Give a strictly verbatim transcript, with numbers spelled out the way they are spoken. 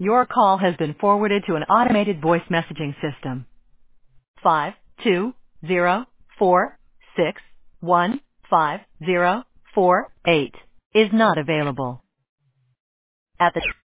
Your call has been forwarded to an automated voice messaging system. Five two zero four six one five zero four eight is not available. At the